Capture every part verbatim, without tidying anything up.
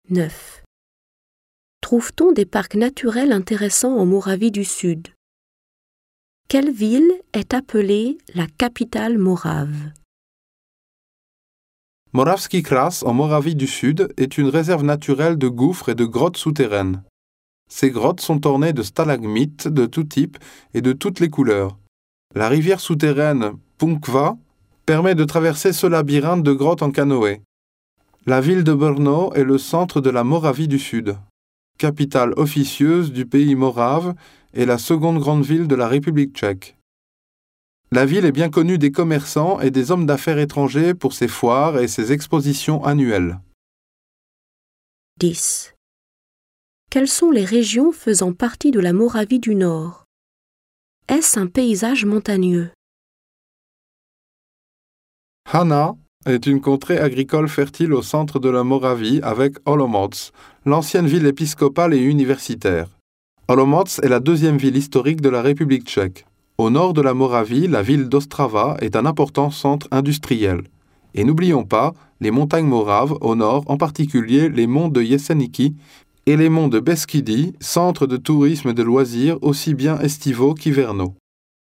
neuf. Trouve-t-on des parcs naturels intéressants en Moravie du Sud? Quelle ville est appelée la capitale morave? Moravský kras en Moravie du Sud est une réserve naturelle de gouffres et de grottes souterraines. Ces grottes sont ornées de stalagmites de tout type et de toutes les couleurs. La rivière souterraine Punkva permet de traverser ce labyrinthe de grottes en canoë. La ville de Brno est le centre de la Moravie du Sud, capitale officieuse du pays morave et la seconde grande ville de la République tchèque. La ville est bien connue des commerçants et des hommes d'affaires étrangers pour ses foires et ses expositions annuelles. dix. Quelles sont les régions faisant partie de la Moravie du Nord? Est-ce un paysage montagneux? Hana est une contrée agricole fertile au centre de la Moravie avec Olomouc, l'ancienne ville épiscopale et universitaire. Olomouc est la deuxième ville historique de la République tchèque. Au nord de la Moravie, la ville d'Ostrava est un important centre industriel. Et n'oublions pas les montagnes moraves au nord, en particulier les monts de Jeseníky et les monts de Beskydie, centre de tourisme et de loisirs aussi bien estivaux qu'hivernaux.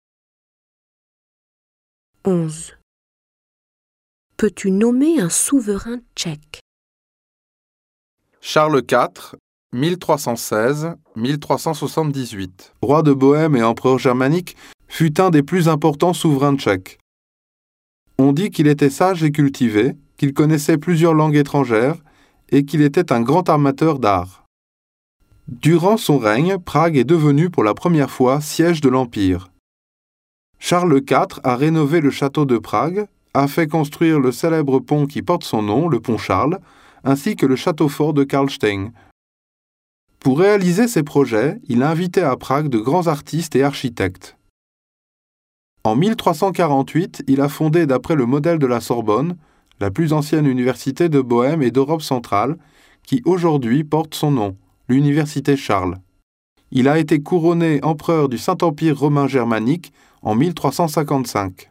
onze. Peux-tu nommer un souverain tchèque? Charles quatre, mille trois cent seize à mille trois cent soixante-dix-huit, roi de Bohême et empereur germanique, fut un des plus importants souverains tchèques. On dit qu'il était sage et cultivé, qu'il connaissait plusieurs langues étrangères et qu'il était un grand amateur d'art. Durant son règne, Prague est devenue pour la première fois siège de l'Empire. Charles quatre a rénové le château de Prague, a fait construire le célèbre pont qui porte son nom, le pont Charles, ainsi que le château fort de Karlstein. Pour réaliser ses projets, il a invité à Prague de grands artistes et architectes. En mille trois cent quarante-huit, il a fondé, d'après le modèle de la Sorbonne, la plus ancienne université de Bohême et d'Europe centrale, qui aujourd'hui porte son nom, l'université Charles. Il a été couronné empereur du Saint-Empire romain germanique en mille trois cent cinquante-cinq.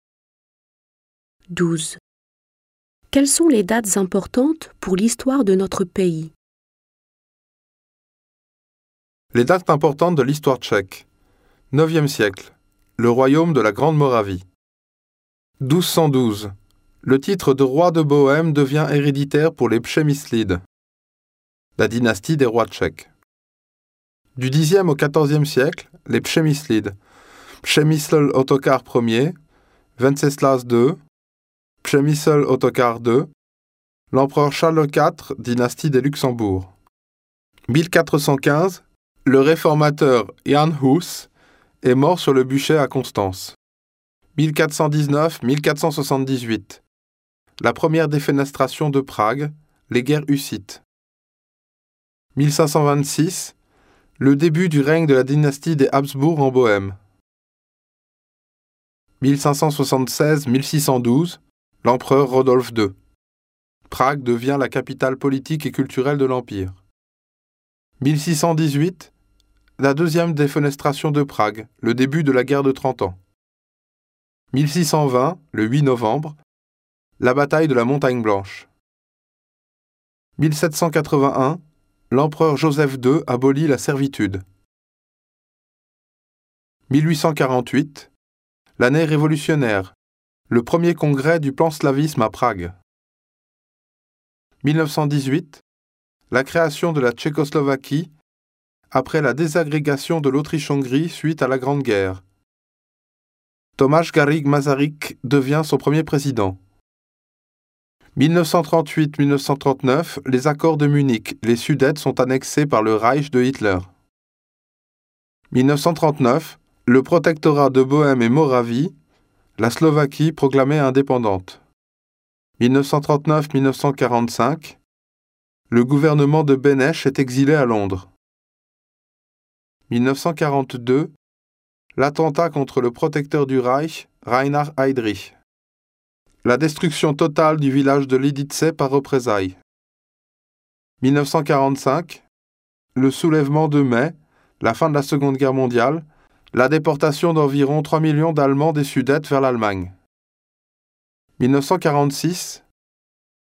douze. Quelles sont les dates importantes pour l'histoire de notre pays? Les dates importantes de l'histoire tchèque. neuvième siècle. Le royaume de la Grande Moravie. douze cent douze. Le titre de roi de Bohême devient héréditaire pour les Přemyslides, la dynastie des rois tchèques. Du dixième au quatorzième siècle, les Přemyslides. Přemysl Ottokar Ier, Venceslas deux, Přemysl Ottokar deux, l'empereur Charles quatre, dynastie des Luxembourg. mille quatre cent quinze, le réformateur Jan Hus est mort sur le bûcher à Constance. mille quatre cent dix-neuf à mille quatre cent soixante-dix-huit, la première défenestration de Prague, les guerres hussites. mille cinq cent vingt-six, le début du règne de la dynastie des Habsbourg en Bohême. mille cinq cent soixante-seize à mille six cent douze, l'empereur Rodolphe deux. Prague devient la capitale politique et culturelle de l'Empire. mille six cent dix-huit, la deuxième défenestration de Prague, le début de la guerre de Trente Ans. mille six cent vingt, le huit novembre, la bataille de la Montagne Blanche. mille sept cent quatre-vingt-un, l'empereur Joseph deux abolit la servitude. mille huit cent quarante-huit, l'année révolutionnaire, le premier congrès du panslavisme à Prague. mille neuf cent dix-huit, la création de la Tchécoslovaquie après la désagrégation de l'Autriche-Hongrie suite à la Grande Guerre. Tomáš Garrigue Masaryk devient son premier président. mille neuf cent trente-huit à mille neuf cent trente-neuf, les accords de Munich, les Sudètes sont annexés par le Reich de Hitler. mille neuf cent trente-neuf, le protectorat de Bohême et Moravie, la Slovaquie proclamée indépendante. mille neuf cent trente-neuf à mille neuf cent quarante-cinq, le gouvernement de Beneš est exilé à Londres. mille neuf cent quarante-deux, l'attentat contre le protecteur du Reich, Reinhard Heydrich. La destruction totale du village de Lidice par représailles. mille neuf cent quarante-cinq, le soulèvement de mai, la fin de la Seconde Guerre mondiale, la déportation d'environ trois millions d'Allemands des Sudètes vers l'Allemagne. mille neuf cent quarante-six,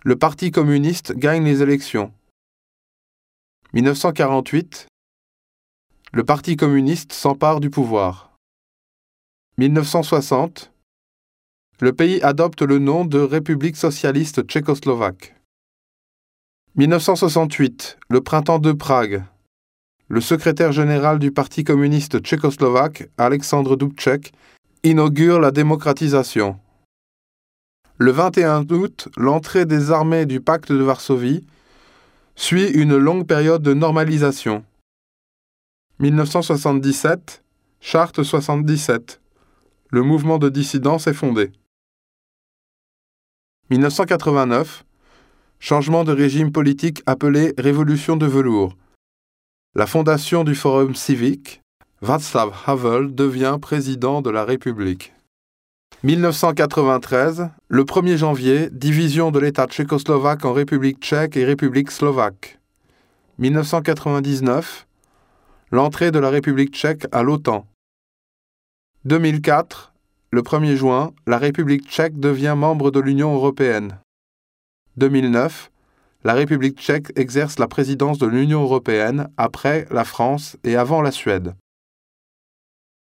le Parti communiste gagne les élections. mille neuf cent quarante-huit, le Parti communiste s'empare du pouvoir. mille neuf cent soixante, le pays adopte le nom de République socialiste tchécoslovaque. mille neuf cent soixante-huit, le printemps de Prague. Le secrétaire général du Parti communiste tchécoslovaque, Alexandre Dubček, inaugure la démocratisation. Le vingt et un août, l'entrée des armées du pacte de Varsovie suit une longue période de normalisation. mille neuf cent soixante-dix-sept, Charte soixante-dix-sept. Le mouvement de dissidence est fondé. mille neuf cent quatre-vingt-neuf, changement de régime politique appelé Révolution de velours. La fondation du Forum civique, Václav Havel devient président de la République. mille neuf cent quatre-vingt-treize, le premier janvier, division de l'État tchécoslovaque en République tchèque et République slovaque. mille neuf cent quatre-vingt-dix-neuf, l'entrée de la République tchèque à l'OTAN. deux mille quatre, le premier juin, la République tchèque devient membre de l'Union européenne. deux mille neuf, la République tchèque exerce la présidence de l'Union européenne après la France et avant la Suède.